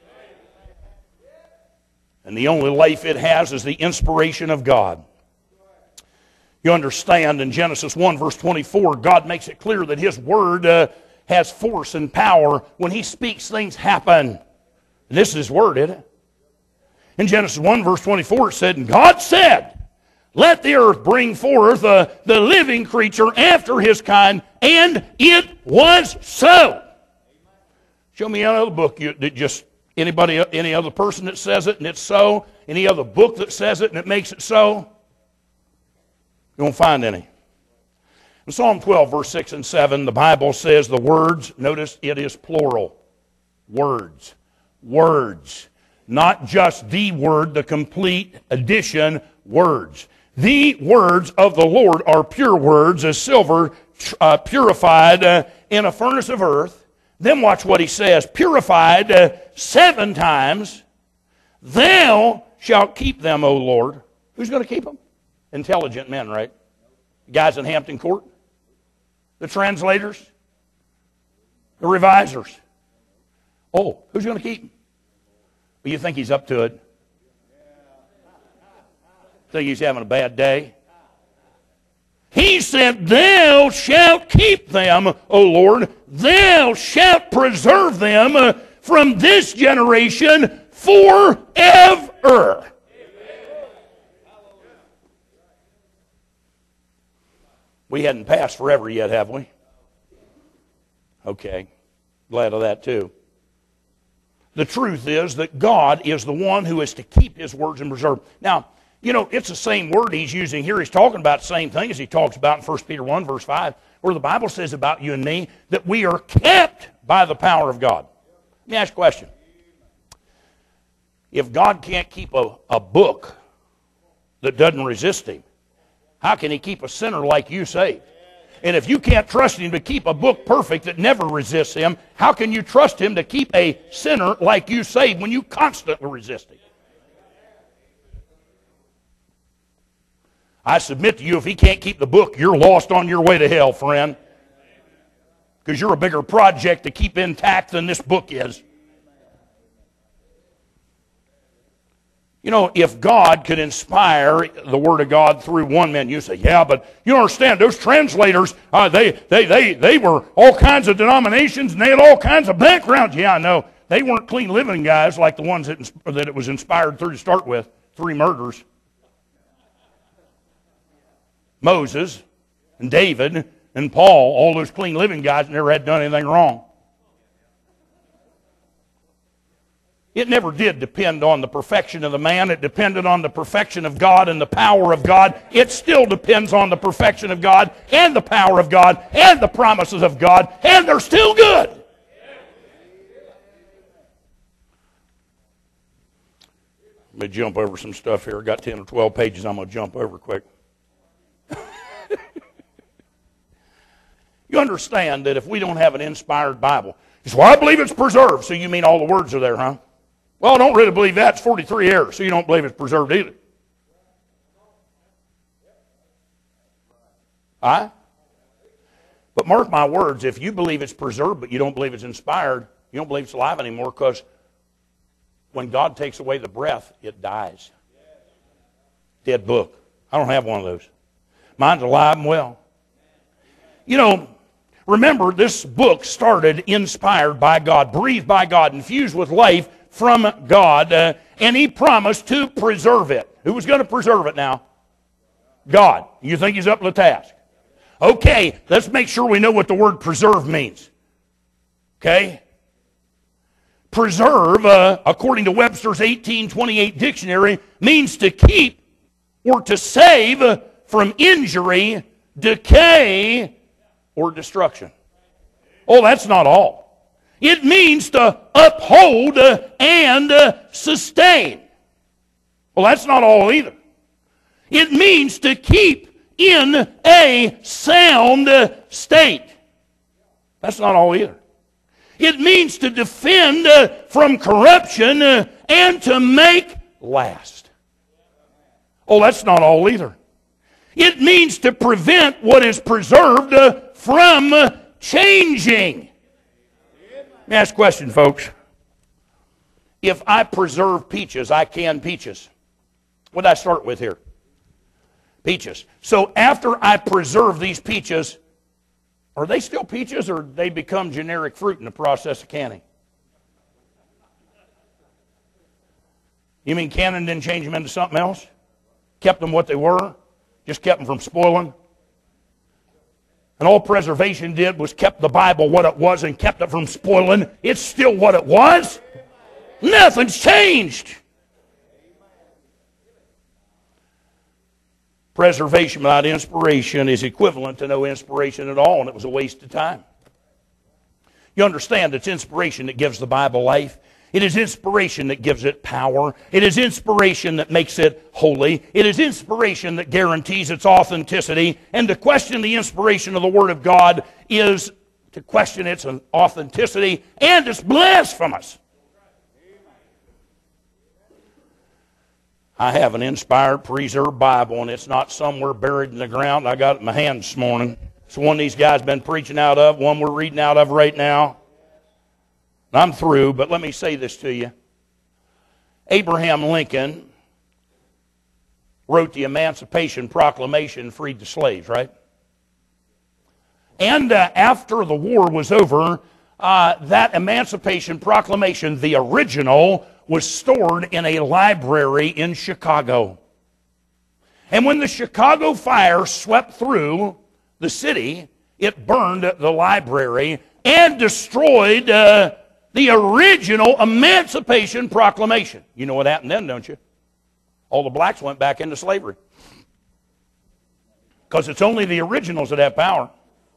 And the only life it has is the inspiration of God. You understand in Genesis 1 verse 24, God makes it clear that His Word has force and power. When He speaks, things happen. And this is His Word, isn't it? In Genesis 1 verse 24 it said, and God said, let the earth bring forth the living creature after his kind, and it was so. Show me another book that just anybody, any other person that says it and it's so. Any other book that says it and it makes it so. You won't find any. In Psalm 12, verse 6 and 7, the Bible says the words, notice it is plural. Words. Words. Not just the word, the complete addition, words. The words of the Lord are pure words, as silver purified in a furnace of earth. Then watch what he says. Purified 7 times. Thou shalt keep them, O Lord. Who's going to keep them? Intelligent men, right? The guys in Hampton Court. The translators. The revisers. Oh, who's going to keep them? Well, you think he's up to it. Think he's having a bad day? He said, thou shalt keep them, O Lord. Thou shalt preserve them from this generation forever. We hadn't passed forever yet, have we? Okay. Glad of that too. The truth is that God is the one who is to keep His words and preserve. Now, you know, it's the same word he's using here. He's talking about the same thing as he talks about in 1 Peter 1, verse 5, where the Bible says about you and me that we are kept by the power of God. Let me ask you a question. If God can't keep a book that doesn't resist Him, how can He keep a sinner like you saved? And if you can't trust Him to keep a book perfect that never resists Him, how can you trust Him to keep a sinner like you saved when you constantly resist Him? I submit to you, if He can't keep the book, you're lost on your way to hell, friend. Because you're a bigger project to keep intact than this book is. You know, if God could inspire the Word of God through one man, you say, yeah, but you don't understand, those translators, they were all kinds of denominations and they had all kinds of backgrounds. Yeah, I know. They weren't clean living guys like the ones that it was inspired through to start with. 3 murders. Moses and David and Paul, all those clean living guys never had done anything wrong. It never did depend on the perfection of the man. It depended on the perfection of God and the power of God. It still depends on the perfection of God and the power of God and the promises of God, and they're still good. Let me jump over some stuff here. I got 10 or 12 pages I'm going to jump over quick. You understand that if we don't have an inspired Bible, you say, well, I believe it's preserved. So you mean all the words are there, huh? Well, I don't really believe that. It's 43 errors, so you don't believe it's preserved either. All right? But mark my words, if you believe it's preserved but you don't believe it's inspired, you don't believe it's alive anymore, because when God takes away the breath, it dies. Dead book. I don't have one of those. Mine's alive and well. You know, remember, this book started inspired by God, breathed by God, infused with life from God, and He promised to preserve it. Who was going to preserve it now? God. You think He's up to the task? Okay, let's make sure we know what the word preserve means. Okay? Preserve, according to Webster's 1828 dictionary, means to keep or to save from injury, decay, or destruction. Oh, that's not all. It means to uphold and sustain. Well, that's not all either. It means to keep in a sound state. That's not all either. It means to defend from corruption and to make last. Oh, that's not all either. It means to prevent what is preserved from changing. Let me ask a question, folks. If I preserve peaches, I can peaches. What did I start with here? Peaches. So after I preserve these peaches, are they still peaches or they become generic fruit in the process of canning? You mean canning didn't change them into something else? Kept them what they were? Just kept them from spoiling? And all preservation did was kept the Bible what it was and kept it from spoiling. It's still what it was. Nothing's changed. Preservation without inspiration is equivalent to no inspiration at all, and it was a waste of time. You understand it's inspiration that gives the Bible life. It is inspiration that gives it power. It is inspiration that makes it holy. It is inspiration that guarantees its authenticity. And to question the inspiration of the Word of God is to question its authenticity, and it's blasphemous. I have an inspired, preserved Bible, and it's not somewhere buried in the ground. I got it in my hand this morning. It's one these guys have been preaching out of, one we're reading out of right now. I'm through, but let me say this to you. Abraham Lincoln wrote the Emancipation Proclamation, freed the slaves, right? And after the war was over, that Emancipation Proclamation, the original, was stored in a library in Chicago. And when the Chicago fire swept through the city, it burned the library and destroyed the original Emancipation Proclamation. You know what happened then, don't you? All the blacks went back into slavery. Because it's only the originals that have power.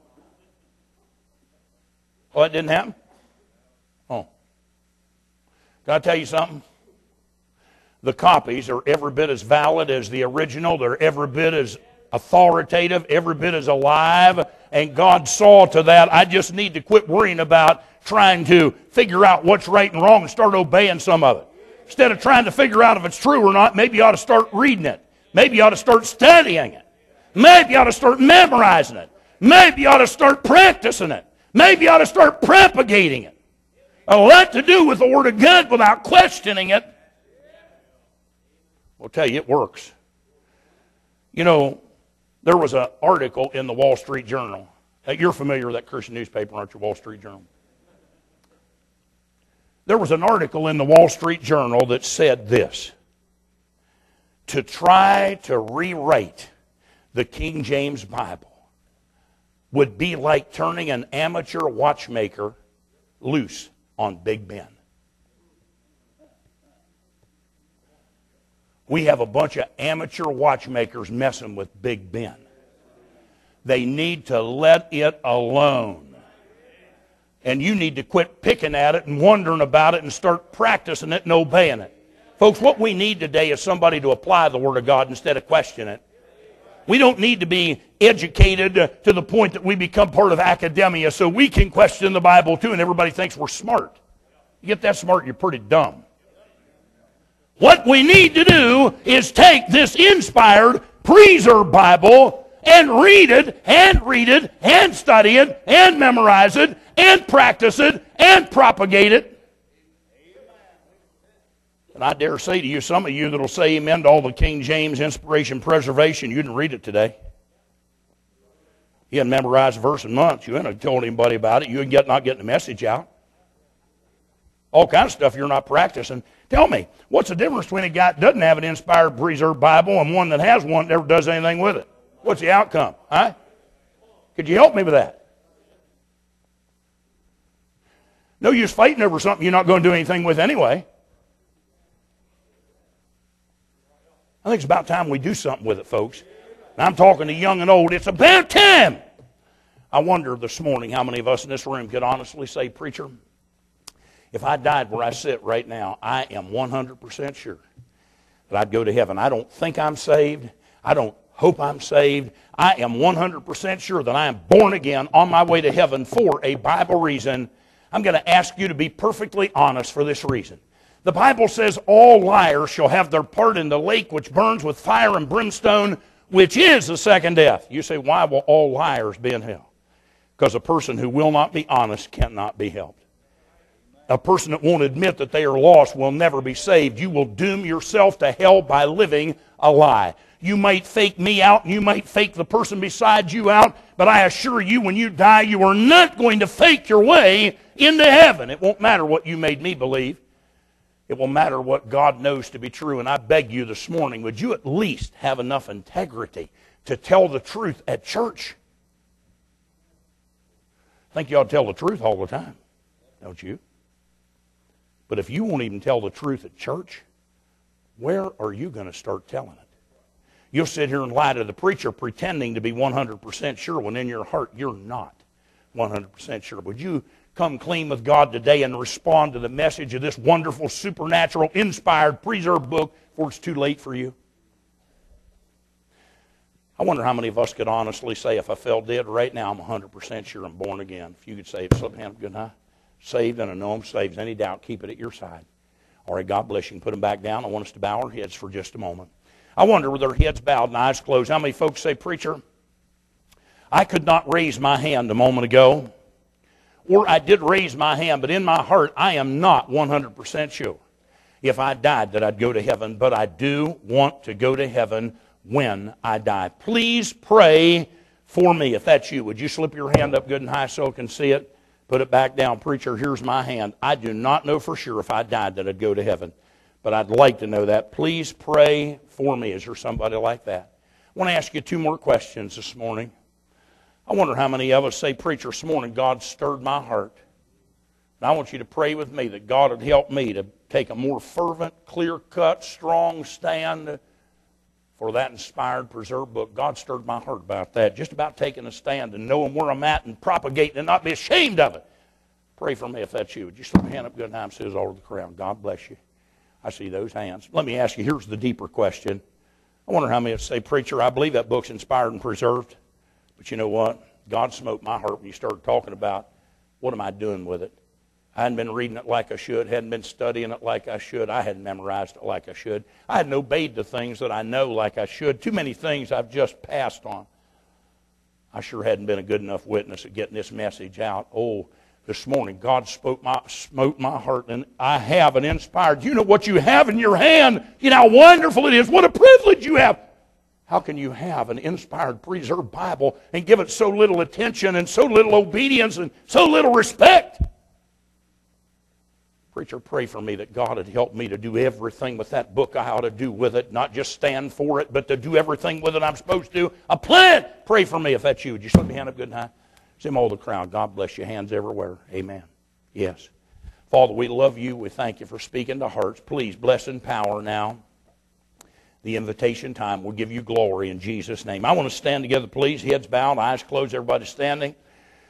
Well, that didn't happen? Oh. Can I tell you something? The copies are every bit as valid as the original. They're every bit as authoritative, every bit as alive. And God saw to that. I just need to quit worrying about trying to figure out what's right and wrong and start obeying some of it. Instead of trying to figure out if it's true or not, maybe you ought to start reading it. Maybe you ought to start studying it. Maybe you ought to start memorizing it. Maybe you ought to start practicing it. Maybe you ought to start propagating it. A lot to do with the Word of God without questioning it. I'll tell you, it works. You know, there was an article in the Wall Street Journal. You're familiar with that Christian newspaper, aren't you, Wall Street Journal? There was an article in the Wall Street Journal that said this: to try to rewrite the King James Bible would be like turning an amateur watchmaker loose on Big Ben. We have a bunch of amateur watchmakers messing with Big Ben. They need to let it alone. And you need to quit picking at it and wondering about it and start practicing it and obeying it. Folks, what we need today is somebody to apply the Word of God instead of question it. We don't need to be educated to the point that we become part of academia so we can question the Bible too and everybody thinks we're smart. You get that smart, you're pretty dumb. What we need to do is take this inspired, preserved Bible and read it and study it and memorize it and practice it and propagate it. And I dare say to you, some of you that will say amen to all the King James inspiration preservation, you didn't read it today. You hadn't memorized a verse in months. You hadn't told anybody about it. You hadn't not getting the message out. All kinds of stuff you're not practicing. Tell me, what's the difference between a guy that doesn't have an inspired, preserved Bible and one that has one that never does anything with it? What's the outcome? Huh? Could you help me with that? No use fighting over something you're not going to do anything with anyway. I think it's about time we do something with it, folks. And I'm talking to young and old. It's about time. I wonder this morning how many of us in this room could honestly say, preacher, if I died where I sit right now, I am 100% sure that I'd go to heaven. I don't think I'm saved. I don't hope I'm saved. I am 100% sure that I am born again on my way to heaven for a Bible reason. I'm going to ask you to be perfectly honest for this reason. The Bible says all liars shall have their part in the lake which burns with fire and brimstone, which is the second death. You say, why will all liars be in hell? Because a person who will not be honest cannot be helped. A person that won't admit that they are lost will never be saved. You will doom yourself to hell by living a lie. You might fake me out, and you might fake the person beside you out, but I assure you, when you die, you are not going to fake your way into heaven. It won't matter what you made me believe. It will matter what God knows to be true. And I beg you this morning, would you at least have enough integrity to tell the truth at church? I think you ought to tell the truth all the time, don't you? But if you won't even tell the truth at church, where are you going to start telling it? You'll sit here and lie to the preacher pretending to be 100% sure when in your heart you're not 100% sure. Would you come clean with God today and respond to the message of this wonderful, supernatural, inspired, preserved book before it's too late for you? I wonder how many of us could honestly say, if I fell dead right now, I'm 100% sure I'm born again. If you could say, slip hand up good high. Saved, and I know I'm saved. Any doubt, keep it at your side. All right, God bless you. You can put them back down. I want us to bow our heads for just a moment. I wonder, with our heads bowed and eyes closed, how many folks say, preacher, I could not raise my hand a moment ago, or I did raise my hand, but in my heart, I am not 100% sure. if I died that I'd go to heaven, but I do want to go to heaven when I die. Please pray for me. If that's you, would you slip your hand up good and high so I can see it? Put it back down. Preacher, here's my hand. I do not know for sure if I died that I'd go to heaven, but I'd like to know that. Please pray for me. Is there somebody like that? I want to ask you two more questions this morning. I wonder how many of us say, Preacher, this morning God stirred my heart. And I want you to pray with me that God would help me to take a more fervent, clear-cut, strong stand for that inspired, preserved book. God stirred my heart about that, just about taking a stand and knowing where I'm at and propagating and not be ashamed of it. Pray for me if that's you. Would you slip your hand up good and high and says all over the crowd, God bless you. I see those hands. Let me ask you, here's the deeper question. I wonder how many of us say, Preacher, I believe that book's inspired and preserved. But you know what? God smote my heart when you started talking about what am I doing with it. I hadn't been reading it like I should, hadn't been studying it like I should. I hadn't memorized it like I should. I hadn't obeyed the things that I know like I should. Too many things I've just passed on. I sure hadn't been a good enough witness at getting this message out. Oh, this morning God smote my heart, and I have an inspired. You know what you have in your hand? You know how wonderful it is. What a privilege you have. How can you have an inspired, preserved Bible and give it so little attention and so little obedience and so little respect? Preacher, pray for me that God would help me to do everything with that book I ought to do with it, not just stand for it, but to do everything with it I'm supposed to. A plan. Pray for me if that's you. Would you slip your hand up good and high? See them all the crowd. God bless you. Hands everywhere. Amen. Yes. Father, we love you. We thank you for speaking to hearts. Please bless and power now. The invitation time will give you glory in Jesus' name. I want to stand together, please. Heads bowed, eyes closed, everybody standing.